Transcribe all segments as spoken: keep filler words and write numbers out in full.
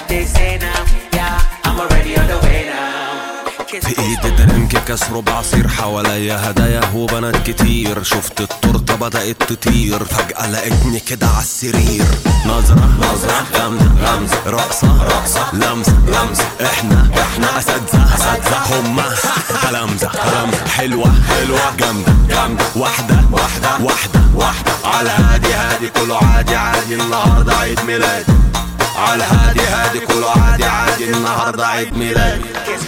they say now. Yeah, I'm already on the way now. Kiss في ايدي درينك كسر بعصير حواليا هدايا وبنات كتير. شفت التورته بدأت تطير فجأة لقيتني كده عالسرير. نظرة نظرة غمزة غمزة رقصة رقصة لمسة لمسة. احنا احنا اساتذة اساتذة هما تلامذة تلامذة. حلوة حلوة جامدة جامدة. واحدة واحدة واحدة واحدة. على هادي هادي كله عادي عادي النهارده عيد ميلادي. على هادي هادي كله عادي عادي النهارده عيد ميلادي.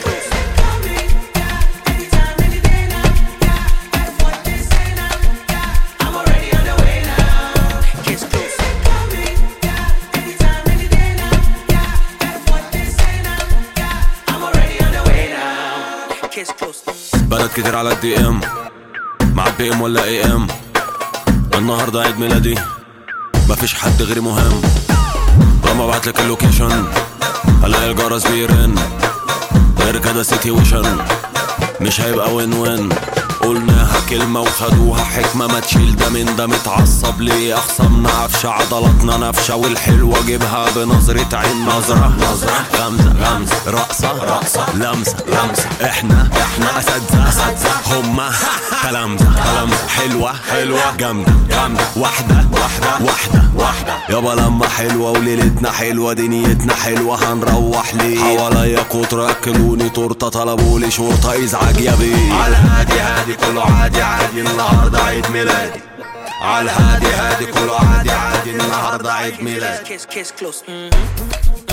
بنات كتير على الدي ام مع بي ام ولا اي ام. النهارده عيد ميلادي مفيش حد غيري مهم. لما ابعتلك اللوكيشن الاقي الجرس بيرن. غير كده سيتويشن مش هيبقى وين وين. قلناها كلمة وخدوها حكمة ما تشيل ده من ده. متعصب ليه اخصامنا عفشة عضلاتنا نفشة والحلوة جيبها بنظرة عين. نظرة نظرة غمزة غمزة رقصة رقصة لمسة لمسة. احنا احنا اساتذة اساتذة هما تلامذة تلامذة. حلوة حلوة جامدة جامدة. واحدة واحدة واحدة واحدة. يابا لما حلوة وليلتنا حلوة دنيتنا حلوة هنروح ليه. حواليا كتر اكلوني تورتة طلبولي شرطة ازعاج يا بيه. على هادي هادي كله عادي عادي النهارده عيد ميلادي. على هادي هادي كله عادي عادي النهارده عيد ميلادي. Kiss, kiss close. Mm-hmm.